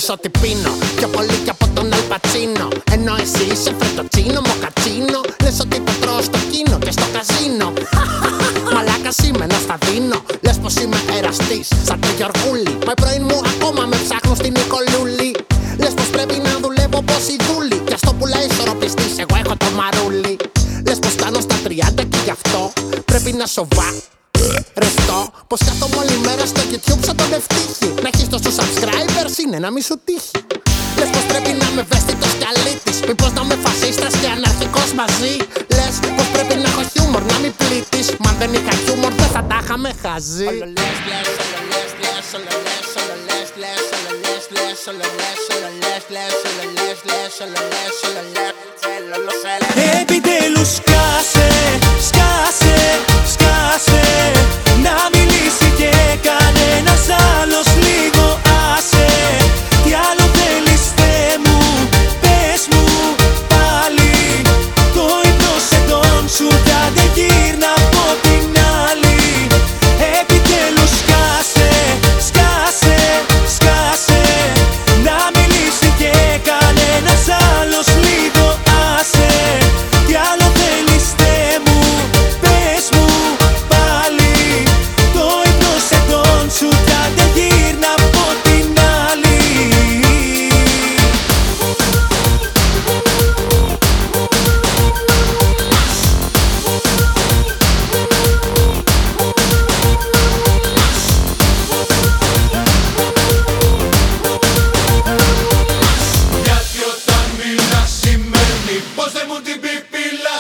ξέρεις ότι πίνω πιο πολύ κι από τον Αλπατσίνο. Ενώ εσύ είσαι φρετοτσίνο, μοκατσίνο. Λες ότι το τρώω στο κίνο και στο καζίνο. Μαλάκας είμαι να στα δίνω. Λες πως είμαι εραστής σαν το Γιωργούλη. Μα πρωί μου ακόμα με ψάχνω στην Νικολούλη. Λες πως πρέπει να δουλεύω πως η δούλη. Κι αυτό πουλάει ισορροπιστής, εγώ έχω το μαρούλι. Λες πως κάνω στα 30 και γι' αυτό πρέπει να σοβά ρευστό. Πως κάθομαι όλη μέρα στο YouTube σαν τον Ευτύχη. Να έχεις τόσους subscribers είναι να μη σου τύχει. Λες πως πρέπει να είμαι ευαίσθητος κι αλήτης. Μήπως να είμαι φασίστας και αναρχικός μαζί. Λες πως πρέπει να έχω χιούμορ να μην πλήττεις. Μα αν δεν είχα χιούμορ δεν θα τα είχαμε χαζεί. Επιτέλους σκάσε, σκάσε, σκάσε. Να μιλήσει και κανένας άλλος λίγο άσε. Τι άλλο θέλεις Θεέ μου, πες μου πάλι. Το ύπνο σε τον σου κι άντε γύρνα από την άλλη. Επιτέλους σκάσε, σκάσε, σκάσε. Να μιλήσει και κανένας άλλος λίγο άσε. Τι άλλο θέλεις Θεέ μου, πες μου πάλι. Το ύπνο σε τον σου κι άντε γύρνα από την άλλη. Γιατί όταν μιλάς σημαίνει πως δεν μου την πιπίλας.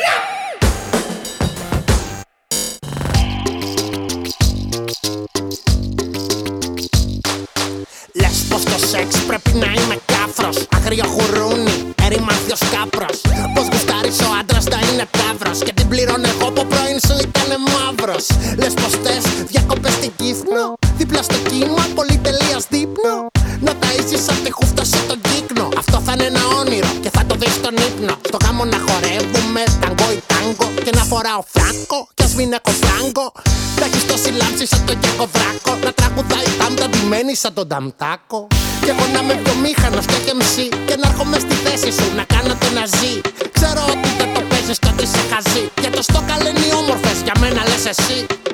Λες πως το σεξ πρέπει να είμαι κάφρος. Αγρίο γουρούνι, ερημάθιος κάπρος. Πως γουστάρεις ο άντρας να είναι ταύρος. Και την πληρώνω εγώ που πρωίν σου ήτανε μαύρος. Λες πως θες διακοπές στην Κύθνο. Δίπλα στο κύμα, πολυτελείας δείπνο. Να ταΐσεις απ' τη χούφτα σου τον κύκνο. Αυτό θα είναι ένα όνειρο και θα το δεις στον ύπνο. Στο γάμο να χορεύουμε ταγκό ή τάγκο. Και να φοράω φράγκο κι ας μην έχω φράγκο. Να έχεις τόση λάμψη σαν τον Γιάκο Βράκο. Να τραγουδάει τάμπτα ντυμένη σαν τον Ταμτάκο. Κι εγώ να είμαι βιομήχανος και MC. Και να έρχομαι στη θέση σου να κάνω το ναζί. Ξέρω ότι δεν το παίζεις κι ότι είσαι χαζί. Για το στόκα λένε οι όμορφες, για μένα λες εσύ.